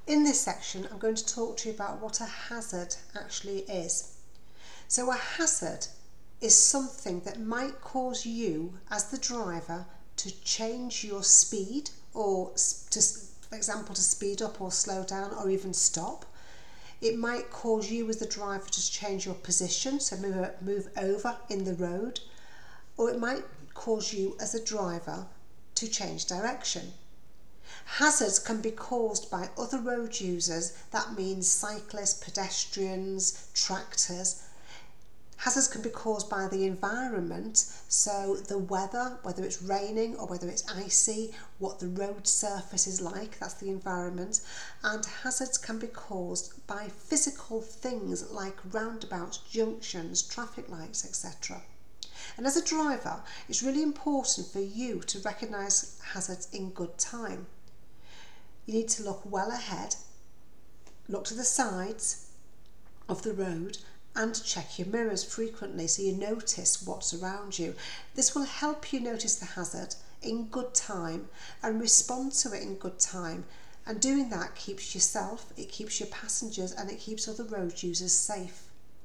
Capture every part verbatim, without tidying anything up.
In this section, I'm going to talk to you about what a hazard actually is. So a hazard is something that might cause you as the driver to change your speed, or to, for example, to speed up or slow down or even stop. It might cause you as the driver to change your position, so move, move over in the road, or it might cause you as a driver to change direction. Hazards can be caused by other road users, that means cyclists, pedestrians, tractors. Hazards can be caused by the environment, so the weather, whether it's raining or whether it's icy, what the road surface is like, that's the environment. And hazards can be caused by physical things like roundabouts, junctions, traffic lights, et cetera. And as a driver, it's really important for you to recognise hazards in good time. You need to look well ahead, look to the sides of the road, and check your mirrors frequently so you notice what's around you. This will help you notice the hazard in good time and respond to it in good time. And doing that keeps yourself, it keeps your passengers, and it keeps other road users safe.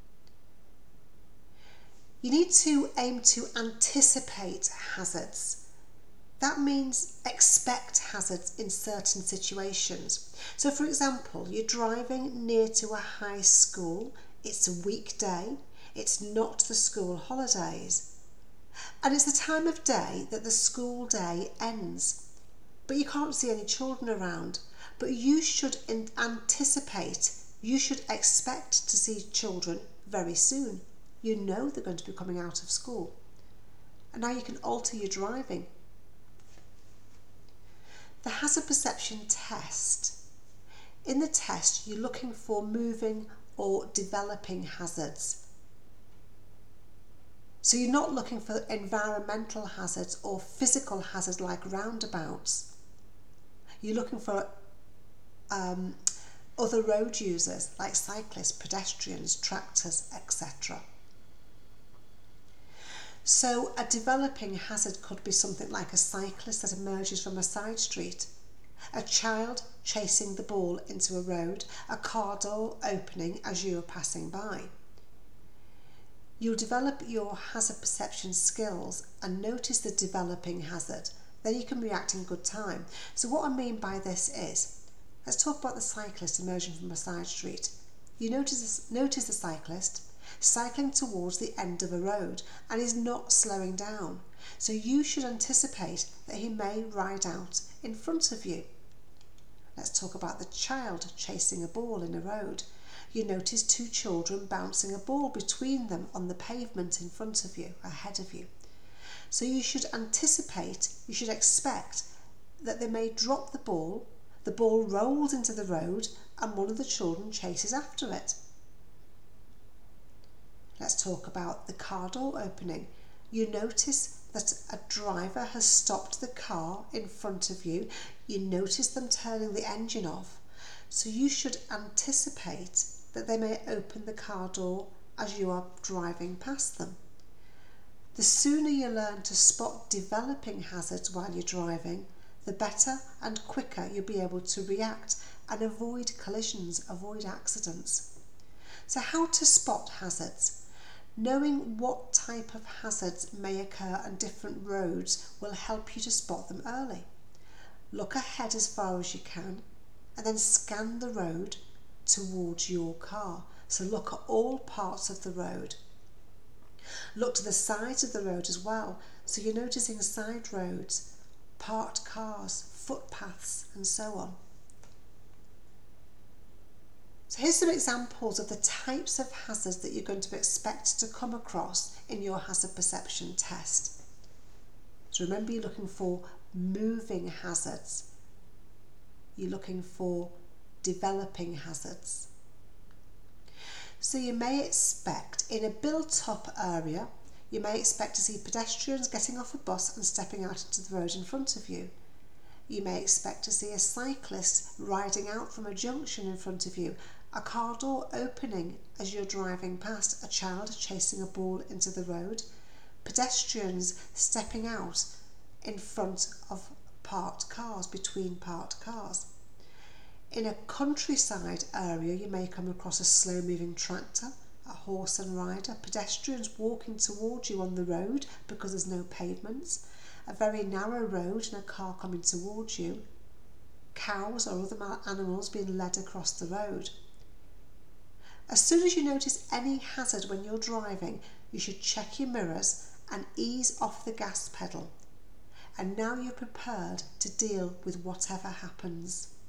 You need to aim to anticipate hazards. That means expect hazards in certain situations. So for example, you're driving near to a high school, it's a weekday, it's not the school holidays, and it's the time of day that the school day ends. But you can't see any children around, but you should anticipate, you should expect to see children very soon. You know they're going to be coming out of school. And now you can alter your driving. The hazard perception test. In the test, you're looking for moving or developing hazards. So you're not looking for environmental hazards or physical hazards like roundabouts. You're looking for um, other road users like cyclists, pedestrians, tractors, et cetera. So a developing hazard could be something like a cyclist that emerges from a side street, a child chasing the ball into a road, a car door opening as you are passing by. You'll develop your hazard perception skills and notice the developing hazard. Then you can react in good time. So what I mean by this is, let's talk about the cyclist emerging from a side street. You notice, notice the cyclist cycling towards the end of a road and is not slowing down. So you should anticipate that he may ride out in front of you. Let's talk about the child chasing a ball in a road. You notice two children bouncing a ball between them on the pavement in front of you, ahead of you. So you should anticipate, you should expect that they may drop the ball, the ball rolls into the road and one of the children chases after it. Let's talk about the car door opening. You notice that a driver has stopped the car in front of you. You notice them turning the engine off. So you should anticipate that they may open the car door as you are driving past them. The sooner you learn to spot developing hazards while you're driving, the better and quicker you'll be able to react and avoid collisions, avoid accidents. So how to spot hazards? Knowing what type of hazards may occur on different roads will help you to spot them early. Look ahead as far as you can and then scan the road towards your car. So look at all parts of the road. Look to the sides of the road as well. So you're noticing side roads, parked cars, footpaths and so on. So here's some examples of the types of hazards that you're going to expect to come across in your hazard perception test. So remember, you're looking for moving hazards. You're looking for developing hazards. So you may expect in a built-up area, you may expect to see pedestrians getting off a bus and stepping out into the road in front of you. You may expect to see a cyclist riding out from a junction in front of you, a car door opening as you're driving past, a child chasing a ball into the road, pedestrians stepping out in front of parked cars, between parked cars. In a countryside area, you may come across a slow-moving tractor, a horse and rider, pedestrians walking towards you on the road because there's no pavements, a very narrow road and a car coming towards you, cows or other animals being led across the road. As soon as you notice any hazard when you're driving, you should check your mirrors and ease off the gas pedal. And now you're prepared to deal with whatever happens.